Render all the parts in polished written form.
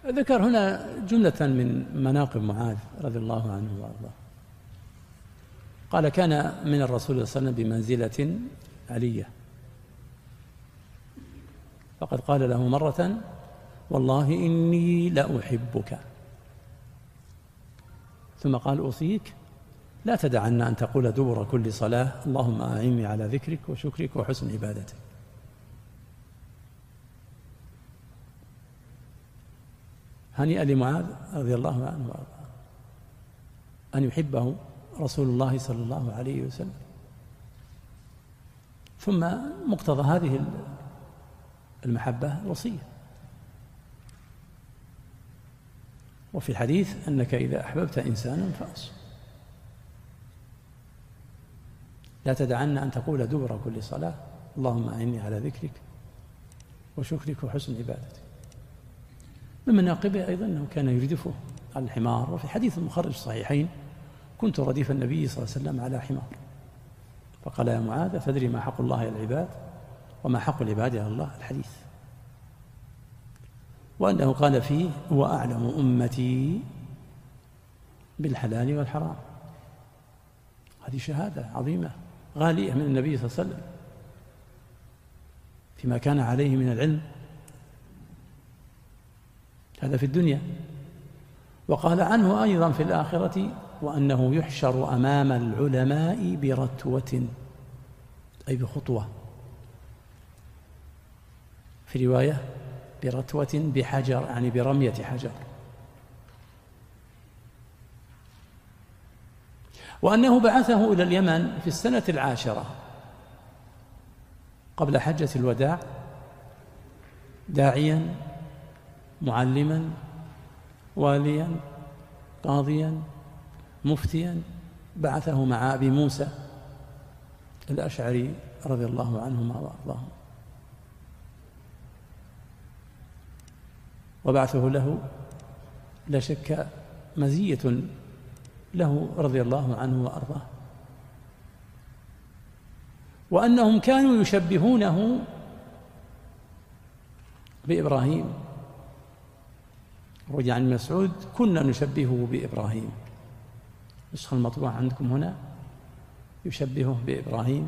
ذكر هنا جملة من مناقب معاذ رضي الله عنه وأرضاه. قال: كان من الرسول صلى الله عليه وسلم بمنزلة علية، فقد قال له مرة: والله إني لأحبك. ثم قال: أوصيك لا تدعن أن تقول دبر كل صلاة: اللهم أعني على ذكرك وشكرك وحسن عبادتك. هنيئا لمعاذ رضي الله عنه وأرضاه أن يحبه رسول الله صلى الله عليه وسلم. ثم مقتضى هذه المحبة الوصية. وفي الحديث أنك إذا أحببت إنسانا فأصل، لا تدعن أن تقول دبر كل صلاة: اللهم أعني على ذكرك وشكرك وحسن عبادتك. من مناقبه أيضا أنه كان يردفه على الحمار. وفي حديث مخرج الصحيحين: كنت رديف النبي صلى الله عليه وسلم على حمار، فقال: يا معاذ، تدري ما حق الله على العباد وما حق العباد على الله؟ الحديث. وأنه قال فيه: هو أعلم أمتي بالحلال والحرام. هذه شهادة عظيمة غالية من النبي صلى الله عليه وسلم فيما كان عليه من العلم، هذا في الدنيا. وقال عنه أيضا في الآخرة: وأنه يحشر أمام العلماء برتوة، أي بخطوة، في رواية برتوة بحجر، يعني برمية حجر. وأنه بعثه إلى اليمن في السنة 10 قبل حجة الوداع داعيا معلما واليا قاضيا مفتيا، بعثه مع أبي موسى الأشعري رضي الله عنهما وأرضاهم. وبعثه له لا شك مزية له رضي الله عنه وأرضاه. وأنهم كانوا يشبهونه بإبراهيم. روي عن مسعود: كنا نشبهه بإبراهيم. النسخة المطبوعة عندكم هنا يشبهه بإبراهيم،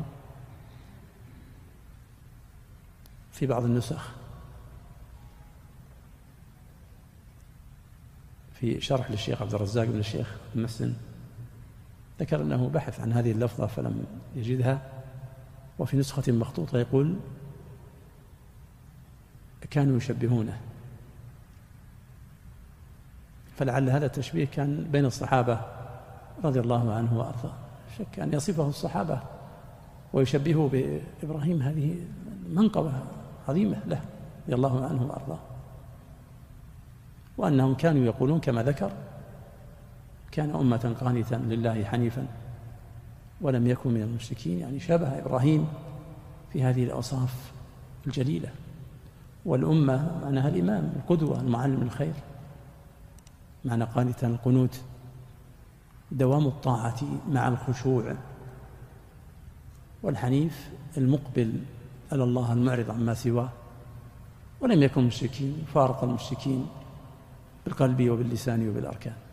في بعض النسخ في شرح للشيخ عبد الرزاق بن الشيخ المسن ذكر أنه بحث عن هذه اللفظة فلم يجدها. وفي نسخة مخطوطة يقول: كانوا يشبهونه. فلعل هذا التشبيه كان بين الصحابة رضي الله عنه وأرضاه. شك أن يصفه الصحابة ويشبهه بإبراهيم، هذه منقبة عظيمة له رضي الله عنه وأرضاه. وأنهم كانوا يقولون كما ذكر: كان أمة قانتا لله حنيفا ولم يكن من المشركين. يعني شابه إبراهيم في هذه الأوصاف الجليلة. والأمة معناها الإمام، القدوة، المعلم الخير. معنى قانتا القنوت، دوام الطاعة مع الخشوع. والحنيف المقبل على الله المعرض عما سواه، ولم يكن مشركين، فارق المشركين بالقلب وباللسان وبالأركان.